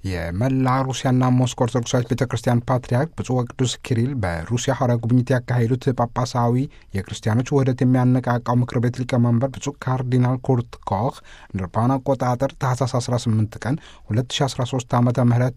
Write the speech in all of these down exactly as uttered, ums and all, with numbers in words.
የመላ ሩሲያና ሞስኮ ኦርቶዶክሳዊት ቤተ ክርስቲያን ፓትርያርክ ብፁዕ ወቅዱስ ኪሪል በሩሲያ ሐዋርያዊ ጉብኝት ያካሄዱት ጳጳሳዊ የክርስቲያኖች ውህደት የሚያነቃቃው ምክር ቤት ሊቀመንበር ብፁዕ ካርዲናል ኩርት ኮህ እንደ አውሮፓውያን አቆጣጠር ታህሳስ አስራ ስምንት ቀን ሁለት ሺ አስራ ሶስት ዓመተ ምህረት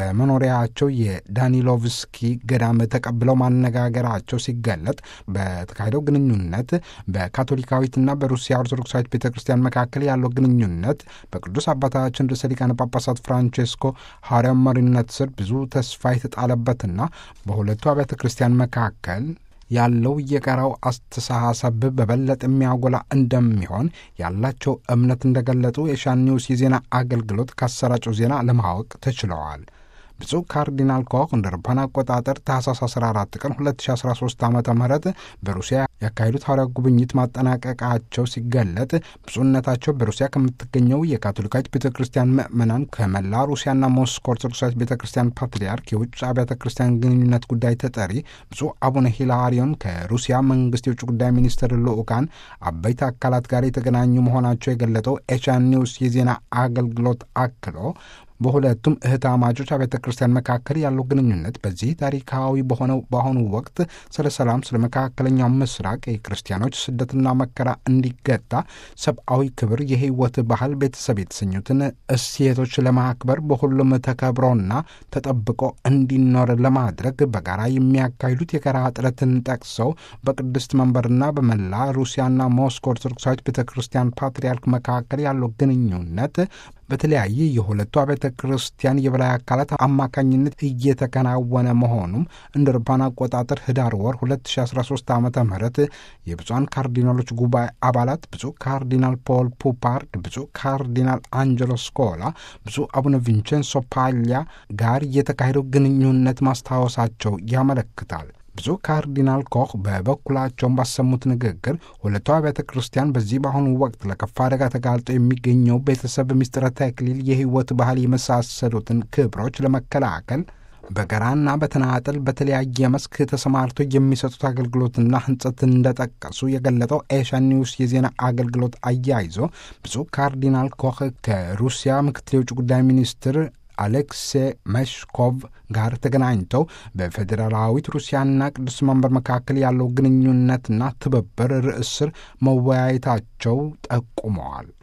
በመኖሪያቸው የዳኒሎቭስኪ ገዳም ተቀብለው ማነጋገራቸው ሲገለጥ በተካሄደው ግንኙነት በካቶሊካዊትና በሩሲያ ኦርቶዶክሳዊት ቤተ ክርስቲያን መካከል ያለው ግንኙነት በቅዱስ አባታችን ርዕሰ ሊቃነ ጳጳሳት ፍራንቼስኮ ሐዋርያዊ መሪነት ስር ብዙ ተስፋ የተጣለበትና በሁለቱ አብያተ ክርስቲያን መካከል ያለው የጋራው አስተሳሰብ በበለጠ የሚያጎላ እንደሚሆን ያላቸው እምነት እንደገለጡ የሻን ኒውስ የዜና አገልግሎት ካሰራጨው ዜና ለማወቅ ተችለዋል። ብፁዕ ካርዲናል ኮህ እንደ አውሮፓውያን አቆጣጠር ታህሳስ አስራ አራት ቀን ሁለት ሺ አስራ ሶስት ዓመተ ምህረት በሩሲያ ያካሄዱት ሐዋርያዊ ጉብኝት ማጠናቀቃቸው ሲገለጥ ብፁዕነታቸው በሩሲያ ከምትገኘው የካቶሊካዊት ቤተ ክርስቲያን ምዕመናን ከመላ ሩሲያና ሞስኮ ኦርቶዶክሳዊት ቤተ ክርስቲያን ፓትርያርክ የውጭ አብያተ ክርስቲያን ግንኙነት ጉዳይ ተጠሪ ብፁዕ አቡነ ሂላሪዮን ከሩሲያ መንግስት የውጭ ጉዳይ ሚኒስትር ልዑካን አበይት አካላት ጋር የተገናኙ መሆናቸው የገለጠው ኤቻን ኒውስ የዜና አገልግሎት አክሎ በሁለቱም እህትማማቾች አብያተ ክርስቲያን መካከል ያለው ግንኙነት በዚህ ታሪካዊ በሆነው በአሁኑ ወቅት ስለ ሰላም፣ ስለ መካከለኛው ምስራቅ የክርስቲያኖች ስደትና መከራ እንዲገታ ሰብአዊ ክብር፣ የህይወት ባህል፣ ቤተሰብ የተሰኙትን እሴቶች ለማክበር በሁሉም ተከብሮና ተጠብቆ እንዲኖር ለማድረግ በጋራ የሚያካሂዱት የጋራ ጥረትን ጠቅሰው በቅድስት መንበርና በመላ ሩሲያና ሞስኮ ኦርቶዶክሳዊት ቤተ ክርስቲያን ፓትርያርክ መካከል ያለው ግንኙነት በተለያየ የሁለቱ አብያተ ክርስቲያን የበላይ አካላት አማካኝነት እየተከናወነ መሆኑም እንደ አውሮፓውያን አቆጣጠር ህዳር ወር ሁለት ሺ አስራ ሶስት ዓመተ ምህረት የብፁዓን ካርዲናሎች ጉባኤ አባላት ብፁዕ ካርዲናል ፖል ፑፓርድ፣ ብፁዕ ካርዲናል አንጀሎ ስኮላ፣ ብፁዕ አቡነ ቪንቼንሶ ፓሊያ ጋር የተካሄደው ግንኙነት ማስታወሳቸው ያመለክታል። ብፁዕ ካርዲናል ኮህ በበኩላቸውን ባሰሙት ንግግር ሁለቱ አብያተ ክርስቲያን በዚህ በአሁኑ ወቅት ለከፋ አደጋ ተጋልጦ የሚገኘው ቤተሰብ፣ ምስጢረ ተክሊል፣ የህይወት ባህል የመሳሰሉትን ክብሮች ለመከላከል በጋራና በተናጠል በተለያየ መስክ ተሰማርቶ የሚሰጡት አገልግሎትና ህንጸት እንደጠቀሱ የገለጠው ኤሻን ኒውስ የዜና አገልግሎት አያይዞ ብፁዕ ካርዲናል ኮህ ከሩሲያ ምክትል የውጭ ጉዳይ ሚኒስትር አሌክሴ መሽኮቭ ጋር ተገናኝተው በፌዴራላዊት ሩሲያና ቅዱስ መንበር መካከል ያለው ግንኙነትና ትብብር ርዕስ ስር መወያየታቸው ጠቁመዋል።